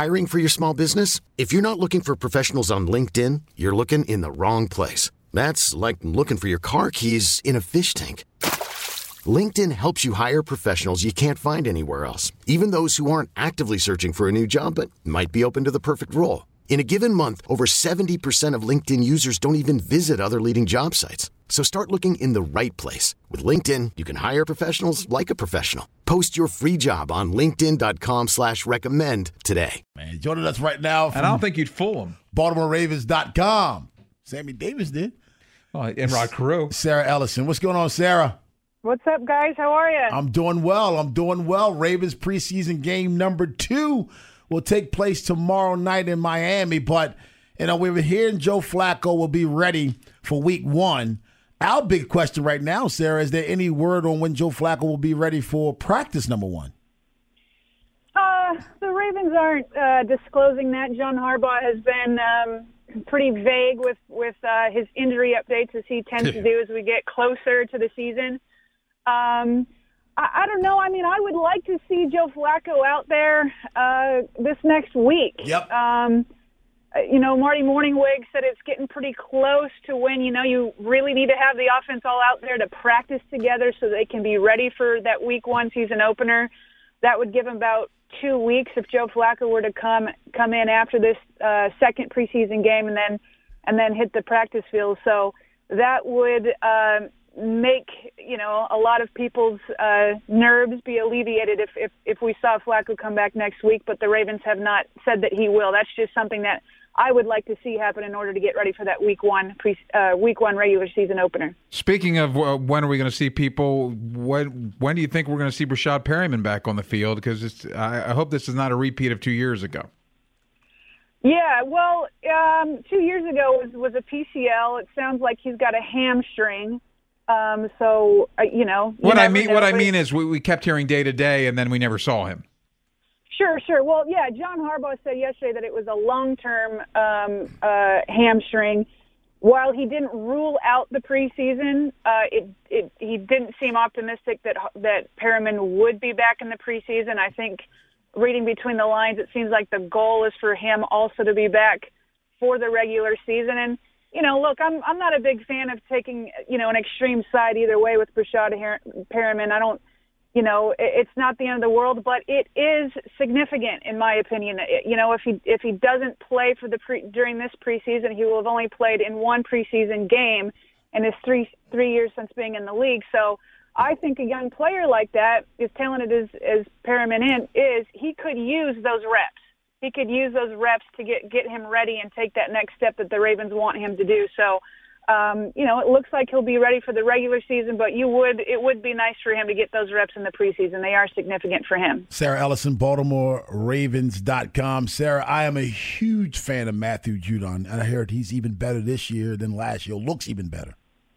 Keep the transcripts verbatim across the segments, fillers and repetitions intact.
Hiring for your small business? If you're not looking for professionals on LinkedIn, you're looking in the wrong place. That's like looking for your car keys in a fish tank. LinkedIn helps you hire professionals you can't find anywhere else, even those who aren't actively searching for a new job but might be open to the perfect role. In a given month, over seventy percent of LinkedIn users don't even visit other leading job sites. So start looking in the right place. With LinkedIn, you can hire professionals like a professional. Post your free job on linkedin.com slash recommend today. Man, joining us right now from and I don't think you'd fool him. Baltimore Ravens dot com. Sammy Davis did. Oh, and Rod Carew. Sarah Ellison. What's going on, Sarah? What's up, guys? How are you? I'm doing well. I'm doing well. Ravens preseason game number two will take place tomorrow night in Miami. But, you know, we were hearing Joe Flacco will be ready for week one. Our big question right now, Sarah, is there any word on when Joe Flacco will be ready for practice number one? Uh, the Ravens aren't uh, disclosing that. John Harbaugh has been um, pretty vague with, with uh, his injury updates, as he tends to do as we get closer to the season. Um, I, I don't know. I mean, I would like to see Joe Flacco out there uh, this next week. Yep. Um, you know, Marty Morningwig said it's getting pretty close to when, you know, you really need to have the offense all out there to practice together so they can be ready for that week one season opener. That would give them about two weeks if Joe Flacco were to come come in after this uh, second preseason game and then and then hit the practice field. So that would uh, make, you know, a lot of people's uh, nerves be alleviated if, if, if we saw Flacco come back next week, but the Ravens have not said that he will. That's just something that I would like to see happen in order to get ready for that week one pre, uh, week one regular season opener. Speaking of uh, when are we going to see people, when, when do you think we're going to see Brashad Perryman back on the field? Because it's, I, I hope this is not a repeat of two years ago. Yeah, well, um, two years ago was, was a P C L. It sounds like he's got a hamstring. Um, so, uh, you know. You what I mean know, What I mean is we, we kept hearing day to day, and then we never saw him. Sure, sure. Well, yeah, John Harbaugh said yesterday that it was a long-term um, uh, hamstring. While he didn't rule out the preseason, uh, it, it, he didn't seem optimistic that that Perriman would be back in the preseason. I think, reading between the lines, it seems like the goal is for him also to be back for the regular season. And, you know, look, I'm I'm not a big fan of taking, you know, an extreme side either way with Brashad Perriman. I don't. You know, it's not the end of the world, but it is significant, in my opinion. You know, if he if he doesn't play for the pre, during this preseason, he will have only played in one preseason game in his three three years since being in the league. So I think a young player like that, as talented as as Perriman is, he could use those reps. He could use those reps to get get him ready and take that next step that the Ravens want him to do. So. Um, you know, it looks like he'll be ready for the regular season, but you would it would be nice for him to get those reps in the preseason. They are significant for him. Sarah Ellison, Baltimore Ravens dot com. Sarah, I am a huge fan of Matthew Judon, and I heard he's even better this year than last year. Looks even better.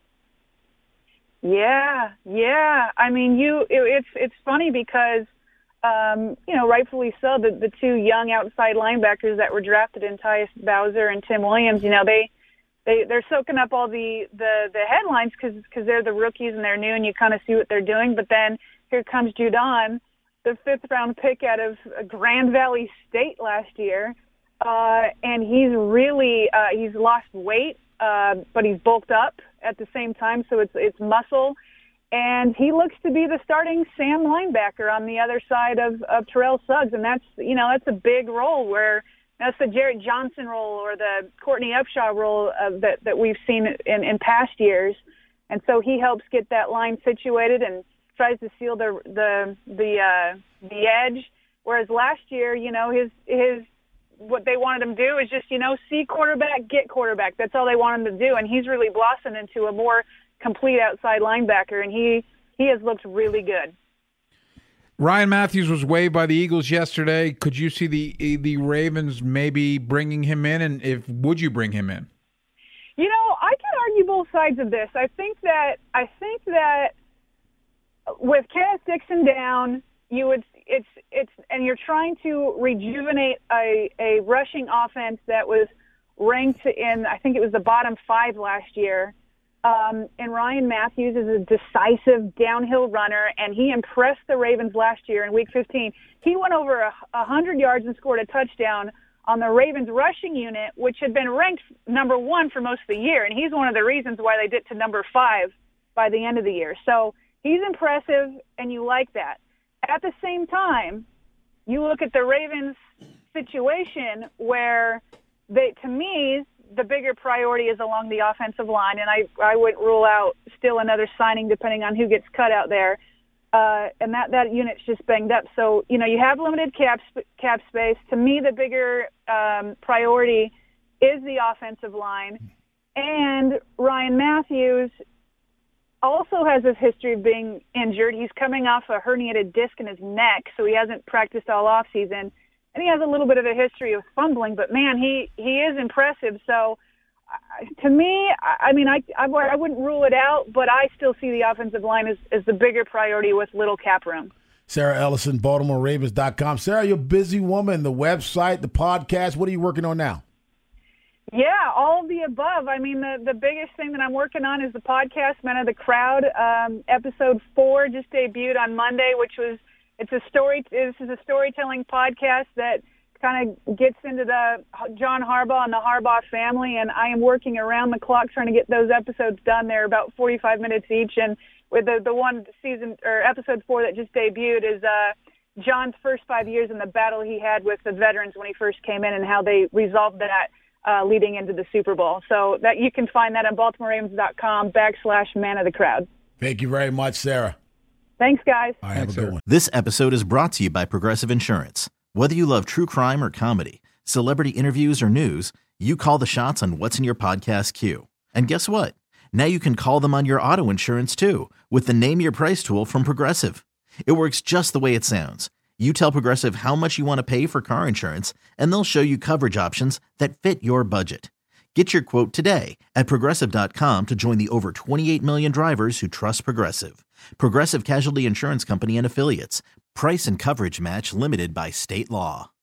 Yeah, yeah. I mean, you. It, it's it's funny because, um, you know, rightfully so, the the two young outside linebackers that were drafted in Tyus Bowser and Tim Williams, you know, they. They, they're soaking up all the, the, the headlines because because they're the rookies and they're new and you kind of see what they're doing. But then here comes Judon, the fifth-round pick out of Grand Valley State last year, uh, and he's really uh, he's lost weight, uh, but he's bulked up at the same time, so it's it's muscle. And he looks to be the starting Sam linebacker on the other side of, of Terrell Suggs, and that's you know that's a big role where. That's the Jarrett Johnson role or the Courtney Upshaw role uh, that, that we've seen in, in past years. And so he helps get that line situated and tries to seal the the the, uh, the edge. Whereas last year, you know, his his what they wanted him to do is just, you know, see quarterback, get quarterback. That's all they want him to do. And he's really blossomed into a more complete outside linebacker, and he, he has looked really good. Ryan Matthews was waived by the Eagles yesterday. Could you see the the Ravens maybe bringing him in, and if would you bring him in? You know, I can argue both sides of this. I think that I think that with Kenneth Dixon down, you would it's it's and you're trying to rejuvenate a a rushing offense that was ranked in I think it was the bottom five last year. Um, and Ryan Matthews is a decisive downhill runner, and he impressed the Ravens last year in Week fifteen. He went over a, a hundred yards and scored a touchdown on the Ravens rushing unit, which had been ranked number one for most of the year, and he's one of the reasons why they dipped to number five by the end of the year. So he's impressive, and you like that. At the same time, you look at the Ravens situation where they, to me, the bigger priority is along the offensive line, and I, I wouldn't rule out still another signing depending on who gets cut out there. Uh, and that, that unit's just banged up. So, you know, you have limited cap sp- cap space. To me, the bigger um, priority is the offensive line. And Ryan Matthews also has this history of being injured. He's coming off a herniated disc in his neck, so he hasn't practiced all offseason. And he has a little bit of a history of fumbling, but, man, he, he is impressive. So, uh, to me, I, I mean, I, I I wouldn't rule it out, but I still see the offensive line as, as the bigger priority with little cap room. Sarah Ellison, Baltimore Ravens dot com. Sarah, you're a busy woman. The website, the podcast. What are you working on now? Yeah, all of the above. I mean, the, the biggest thing that I'm working on is the podcast, Men of the Crowd. Um, episode four just debuted on Monday, which was – It's a story. This is a storytelling podcast that kind of gets into the John Harbaugh and the Harbaugh family, and I am working around the clock trying to get those episodes done. They're about forty-five minutes each, and with the the one season or episode four that just debuted is uh, John's first five years in the battle he had with the veterans when he first came in, and how they resolved that uh, leading into the Super Bowl. So that you can find that on Baltimore Ravens dot com backslash Man of the Crowd. Thank you very much, Sarah. Thanks, guys. All right, have a good one. This episode is brought to you by Progressive Insurance. Whether you love true crime or comedy, celebrity interviews or news, you call the shots on what's in your podcast queue. And guess what? Now you can call them on your auto insurance too with the Name Your Price tool from Progressive. It works just the way it sounds. You tell Progressive how much you want to pay for car insurance, and they'll show you coverage options that fit your budget. Get your quote today at Progressive dot com to join the over twenty-eight million drivers who trust Progressive. Progressive Casualty Insurance Company and Affiliates. Price and coverage match limited by state law.